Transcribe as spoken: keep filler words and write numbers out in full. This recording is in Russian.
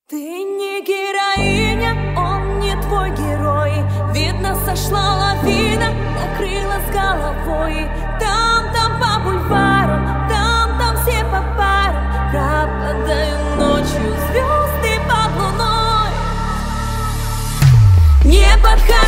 Ты не героиня, он не твой герой. Видно, сошла лавина, накрыла с головой. Там, там по бульварам, там, там все по парам. Пропадаю ночью, звезды под луной. Не подходи.